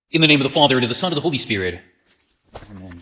In the name of the Father, and of the Son, and of the Holy Spirit. Amen.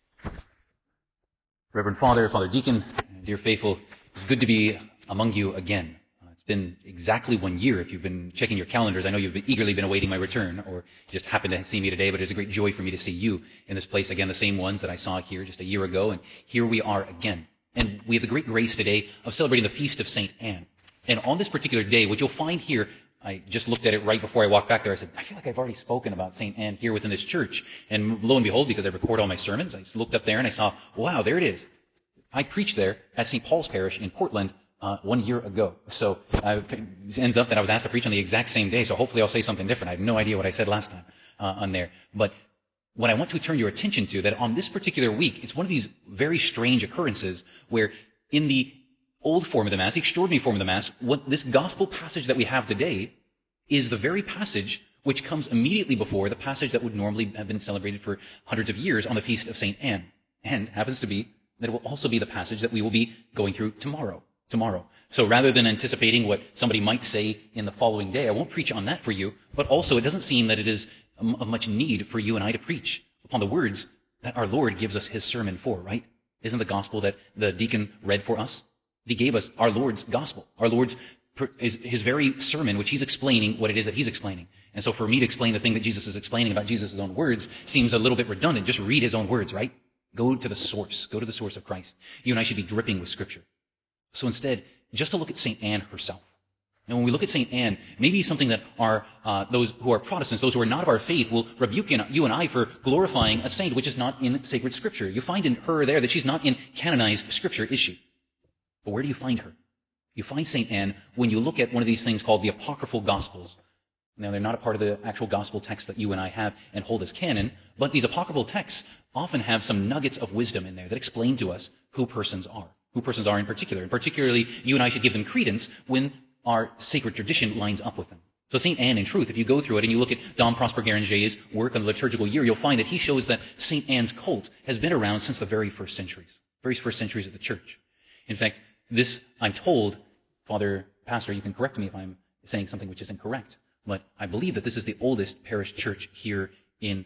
Reverend Father, Father Deacon, dear faithful, it's good to be among you again. It's been exactly 1 year. If you've been checking your calendars, I know you've eagerly been awaiting my return, or just happened to see me today, but it's a great joy for me to see you in this place again, the same ones that I saw here just a year ago, and here we are again. And we have the great grace today of celebrating the feast of St. Anne. And on this particular day, what you'll find here, I just looked at it right before I walked back there. I said, I feel like I've already spoken about St. Anne here within this church. And lo and behold, because I record all my sermons, I just looked up there and I saw, wow, there it is. I preached there at St. Paul's Parish in Portland 1 year ago. So it ends up that I was asked to preach on the exact same day. So hopefully I'll say something different. I have no idea what I said last time on there. But what I want to turn your attention to, that on this particular week, it's one of these very strange occurrences where in the old form of the Mass, the extraordinary form of the Mass, what this gospel passage that we have today is the very passage which comes immediately before the passage that would normally have been celebrated for hundreds of years on the feast of St. Anne. And happens to be that it will also be the passage that we will be going through tomorrow. So rather than anticipating what somebody might say in the following day, I won't preach on that for you, but also it doesn't seem that it is of much need for you and I to preach upon the words that our Lord gives us his sermon for, right? Isn't the gospel that the deacon read for us? He gave us our Lord's gospel, our Lord's his very sermon, which he's explaining what it is that he's explaining. And so for me to explain the thing that Jesus is explaining about Jesus' own words seems a little bit redundant. Just read his own words, right? Go to the source. Go to the source of Christ. You and I should be dripping with Scripture. So instead, just to look at St. Anne herself. And when we look at St. Anne, maybe something that those who are Protestants, those who are not of our faith, will rebuke you and I for glorifying a saint which is not in sacred Scripture. You find in her there that she's not in canonized Scripture, is she? But where do you find her? You find St. Anne when you look at one of these things called the Apocryphal Gospels. Now, they're not a part of the actual gospel text that you and I have and hold as canon, but these apocryphal texts often have some nuggets of wisdom in there that explain to us who persons are in particular. And particularly, you and I should give them credence when our sacred tradition lines up with them. So St. Anne, in truth, if you go through it and you look at Dom Prosper Guéranger's work on the liturgical year, you'll find that he shows that St. Anne's cult has been around since the very first centuries of the church. In fact, this, I'm told, Father Pastor, you can correct me if I'm saying something which is incorrect, but I believe that this is the oldest parish church here in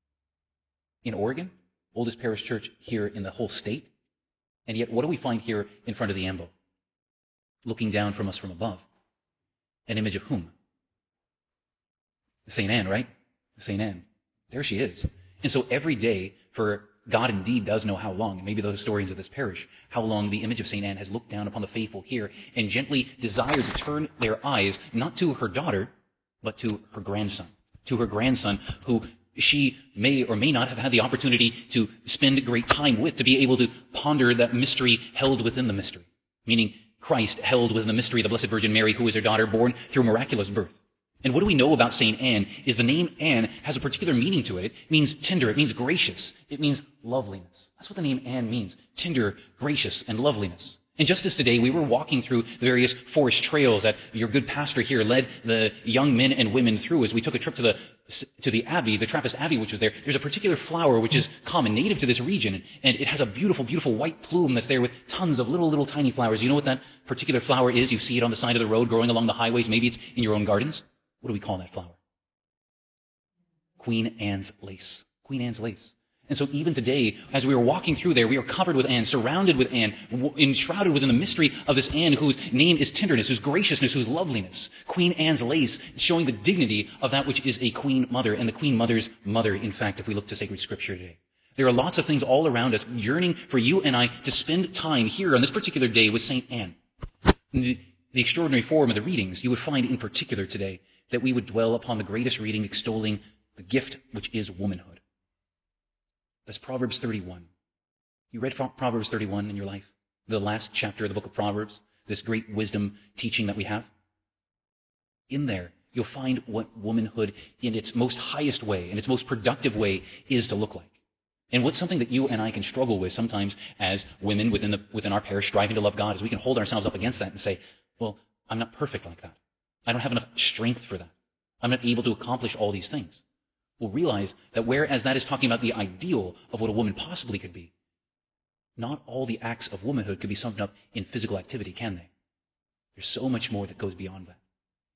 Oregon, oldest parish church here in the whole state. And yet, what do we find here in front of the ambo? Looking down from us from above. An image of whom? St. Anne, right? St. Anne. There she is. And so every day, for God indeed does know how long, and maybe the historians of this parish, how long the image of St. Anne has looked down upon the faithful here and gently desired to turn their eyes not to her daughter, but to her grandson, who she may or may not have had the opportunity to spend great time with, to be able to ponder that mystery held within the mystery, meaning Christ held within the mystery of the Blessed Virgin Mary, who is her daughter, born through miraculous birth. And what do we know about St. Anne is the name Anne has a particular meaning to it. It means tender, it means gracious, it means loveliness. That's what the name Anne means, tender, gracious, and loveliness. And just as today we were walking through the various forest trails that your good pastor here led the young men and women through as we took a trip to the Abbey, the Trappist Abbey which was there, there's a particular flower which is common, native to this region, and it has a beautiful, beautiful white plume that's there with tons of little tiny flowers. You know what that particular flower is? You see it on the side of the road growing along the highways. Maybe it's in your own gardens. What do we call that flower? Queen Anne's lace. Queen Anne's lace. And so even today, as we were walking through there, we are covered with Anne, surrounded with Anne, enshrouded within the mystery of this Anne whose name is tenderness, whose graciousness, whose loveliness. Queen Anne's lace, showing the dignity of that which is a queen mother, and the queen mother's mother, in fact, if we look to sacred Scripture today. There are lots of things all around us yearning for you and I to spend time here on this particular day with St. Anne. The extraordinary form of the readings, you would find in particular today that we would dwell upon the greatest reading extolling the gift which is womanhood. That's Proverbs 31. You read Proverbs 31 in your life? The last chapter of the book of Proverbs, this great wisdom teaching that we have? In there, you'll find what womanhood in its most highest way, in its most productive way, is to look like. And what's something that you and I can struggle with sometimes as women within our parish striving to love God, is we can hold ourselves up against that and say, well, I'm not perfect like that. I don't have enough strength for that. I'm not able to accomplish all these things. We'll realize that whereas that is talking about the ideal of what a woman possibly could be, not all the acts of womanhood could be summed up in physical activity, can they? There's so much more that goes beyond that.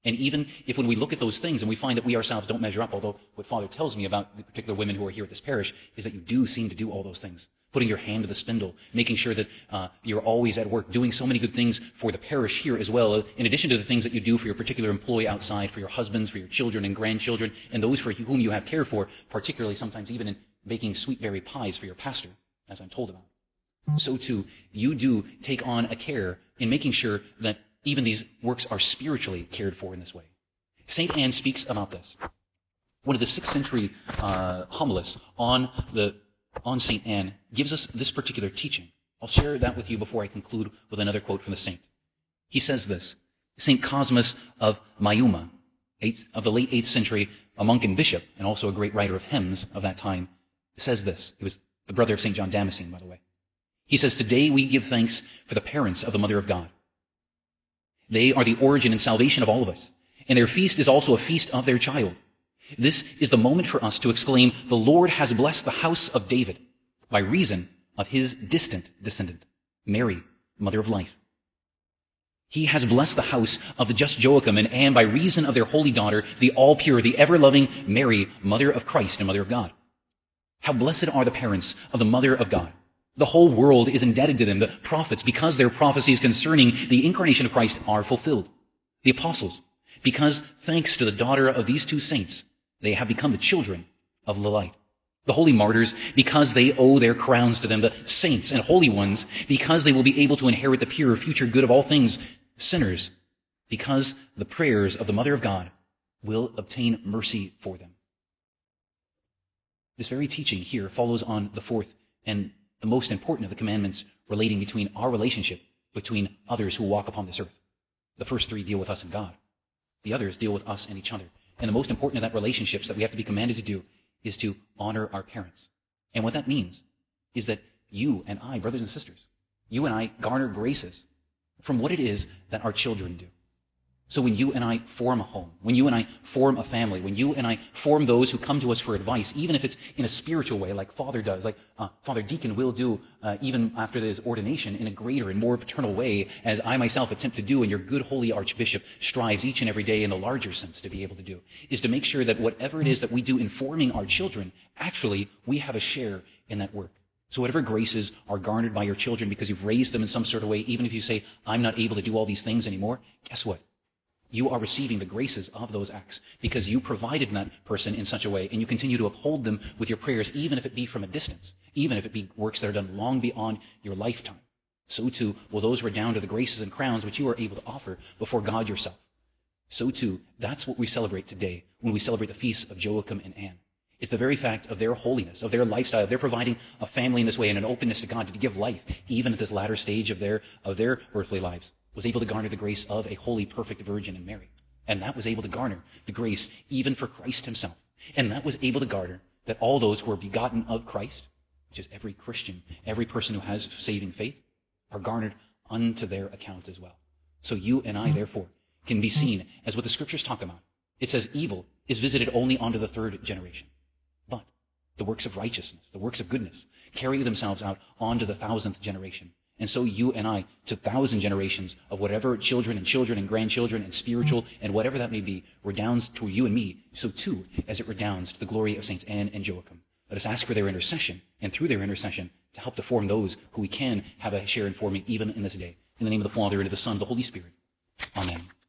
And even if when we look at those things and we find that we ourselves don't measure up, although what Father tells me about the particular women who are here at this parish is that you do seem to do all those things. Putting your hand to the spindle, making sure that you're always at work, doing so many good things for the parish here as well, in addition to the things that you do for your particular employee outside, for your husbands, for your children and grandchildren, and those for whom you have care for, particularly sometimes even in baking sweet berry pies for your pastor, as I'm told about. So too, you do take on a care in making sure that even these works are spiritually cared for in this way. St. Anne speaks about this. One of the 6th century homilists on St. Anne gives us this particular teaching. I'll share that with you before I conclude with another quote from the saint. He says this, St. Cosmas of Mayuma, of the late 8th century, a monk and bishop, and also a great writer of hymns of that time, says this. He was the brother of St. John Damascene, by the way. He says, today we give thanks for the parents of the Mother of God. They are the origin and salvation of all of us, and their feast is also a feast of their child. This is the moment for us to exclaim, the Lord has blessed the house of David by reason of his distant descendant, Mary, Mother of Life. He has blessed the house of the just Joachim and Anne by reason of their holy daughter, the all-pure, the ever-loving Mary, Mother of Christ and Mother of God. How blessed are the parents of the Mother of God. The whole world is indebted to them, the prophets, because their prophecies concerning the incarnation of Christ are fulfilled. The apostles, because thanks to the daughter of these two saints, they have become the children of the light. The holy martyrs, because they owe their crowns to them. The saints and holy ones, because they will be able to inherit the pure future good of all things. Sinners, because the prayers of the Mother of God will obtain mercy for them. This very teaching here follows on the 4th and the most important of the commandments relating between our relationship between others who walk upon this earth. The first 3 deal with us and God. The others deal with us and each other. And the most important of that relationships that we have to be commanded to do is to honor our parents. And what that means is that you and I, brothers and sisters, you and I garner graces from what it is that our children do. So when you and I form a home, when you and I form a family, when you and I form those who come to us for advice, even if it's in a spiritual way, like Father does, like Father Deacon will do even after his ordination in a greater and more paternal way, as I myself attempt to do, and your good holy Archbishop strives each and every day in the larger sense to be able to do, is to make sure that whatever it is that we do in forming our children, actually we have a share in that work. So whatever graces are garnered by your children because you've raised them in some sort of way, even if you say, I'm not able to do all these things anymore, guess what? You are receiving the graces of those acts because you provided that person in such a way, and you continue to uphold them with your prayers, even if it be from a distance, even if it be works that are done long beyond your lifetime. So too will those redound to the graces and crowns which you are able to offer before God yourself. So too, that's what we celebrate today when we celebrate the feasts of Joachim and Anne. It's the very fact of their holiness, of their lifestyle, of their providing a family in this way and an openness to God to give life, even at this latter stage of their earthly lives, was able to garner the grace of a holy, perfect Virgin in Mary. And that was able to garner the grace even for Christ himself. And that was able to garner that all those who are begotten of Christ, which is every Christian, every person who has saving faith, are garnered unto their account as well. So you and I, therefore, can be seen as what the Scriptures talk about. It says evil is visited only onto the 3rd generation. But the works of righteousness, the works of goodness, carry themselves out onto the 1000th generation. And so you and I, to 1,000 generations of whatever children and grandchildren and spiritual and whatever that may be, redounds to you and me, so too as it redounds to the glory of Saints Anne and Joachim. Let us ask for their intercession, and through their intercession, to help to form those who we can have a share in forming even in this day. In the name of the Father, and of the Son, and of the Holy Spirit. Amen.